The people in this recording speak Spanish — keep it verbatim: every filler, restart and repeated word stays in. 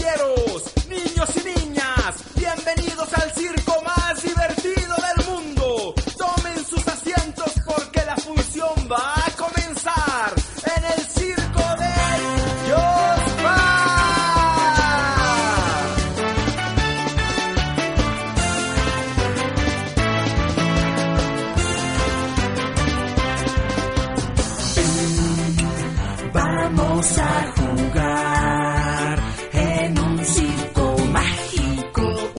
caballeros, niños y niñas, bienvenidos al circo más divertido del mundo. Tomen sus asientos porque la función va a comenzar en el circo de Yospar. Vamos a jugar